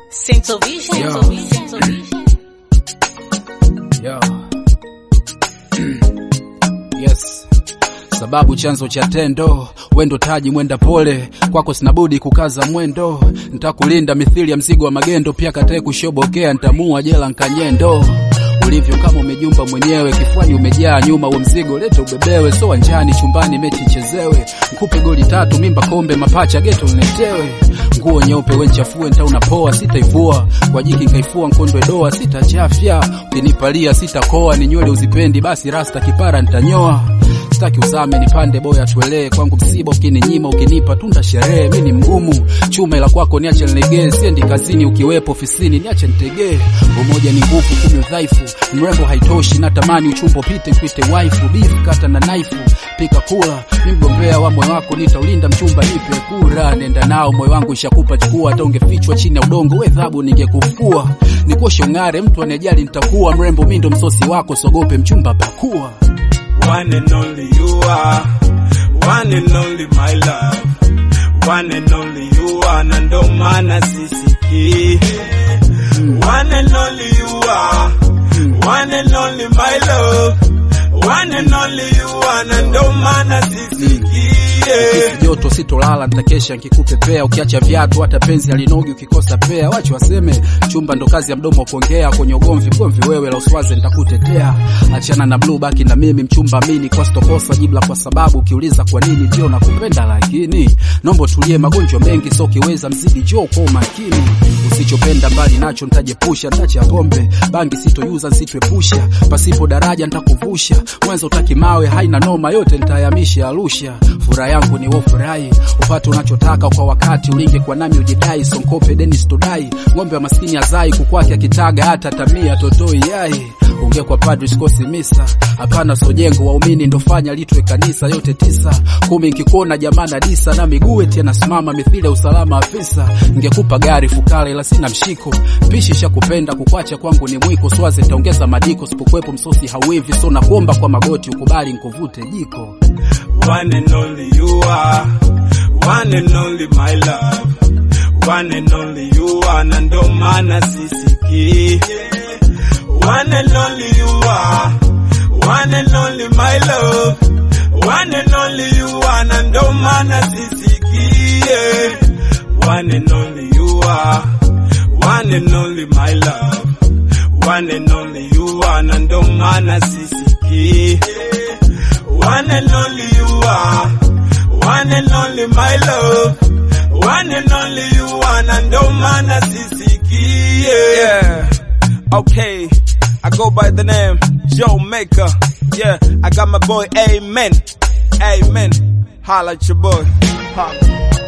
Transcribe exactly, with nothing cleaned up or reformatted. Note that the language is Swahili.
Central Vision. Yo. Central Vision. Yo. Yes. Sababu chanzo cha tendo, wendo taji mwenda pole, kwako sinabudi kukaza mwendo, nitakulinda mithili ya mzigo wa magendo, pia katae kushobokea nitamua jela nkanyendo. Ulivyo kama umejumba mwenyewe, kifuani umejaa nyuma wa mzigo, leta ubebewe, so wanjani chumbani mechi chezewe, nikupe goli tatu mimba kombe mapacha geto unetewe, nguo nyeupe wenchafue nita unapoa sitaivua, kwa jiki nkaifua nkondwe doa sitachafya, ukinipalia sitakoa, ni nywele uzipendi basi rasta kipara nitanyoa. Sitaki uzame nipande boya tuelee, kwangu msiba ukininyima ukinipa tunda sherehe, mimi ni mgumu chuma ila kwako niache nilegee, siendi kazini ukiwepo ofisini niache nitegee, umoja ni nguvu kumi udhaifu, mrembo haitoshi natamani uchumbo pite nkuite waifu, beef kata na knife pika kula, mimi mgombea wa moyo wako nitaulinda mchumba nipe kura, nenda nao moyo wangu ishakupa chukua, hata ungefichwa chini ya udongo we dhabu ningekufua, nikoshe ungare mtu anejali nitakuwa, mrembo mimi ndo msosi wako sogope mchumba pakua. One and only you are, one and only my love, one and only you are, na ndo maana sisiki. One and only you are, one and only my love, one and only you are, na ndo maana sisiki. Kisi joto sitolala nitakesha nikikupepea, ukiacha viatu hata penzi alinogi ukikosa pea, wacha waseme chumba ndo kazi ya mdomo kuongea, kwenye ugomvi gomvi wewe la uswaze nitakutetea, achana na blue baki na mimi mchumba mini, kwa stokosa jibla kwa sababu ukiuliza kwa nini ndio nakupenda, lakini nombo tulie magonjwa mengi so kiweza mzidi jo kwa makini, usichopenda mbali nacho nitajepusha, nitaacha pombe bangi sitoyuza sitwepusha, pasipo daraja nitakuvusha, mwanzo utaki mawe haina noma yote nitayamisha Arusha, furaha yangu ni wofurahi, upate unachotaka kwa wakati, ulinge kwa nami ujidai, sonkope Dennis Todai, ngombe wa maskini azai kukwake akitaga hata tamia totoi yai, unge kwa padri sikosi misa, hapana sojengo waumini ndo fanya litwe kanisa, yote tisa kumi nkikuona jamana disa, na miguu eti anasimama mithili usalama afisa, ngekupa gari fukara ila sina mshiko, pishi shakupenda kukwacha kwangu ni mwiko, swaze nitaongeza madiko sipokwepo msosi hawivi, so nakuomba kwa magoti ukubali nkuvute jiko. One and only you are, one and only my love, one and only you are, na ndo maana sisiki. One and only you are, one and only my love, one and only you are, na ndo maana sisiki. One and only you are, one and only my love, one and only you are, na ndo maana sisiki. One and only you are, one and only my love, one and only you are, na ndo maana sisiki. Yeah, okay, I go by the name Joe Maker. Yeah, I got my boy Amen, Amen, holla at your boy. Holla.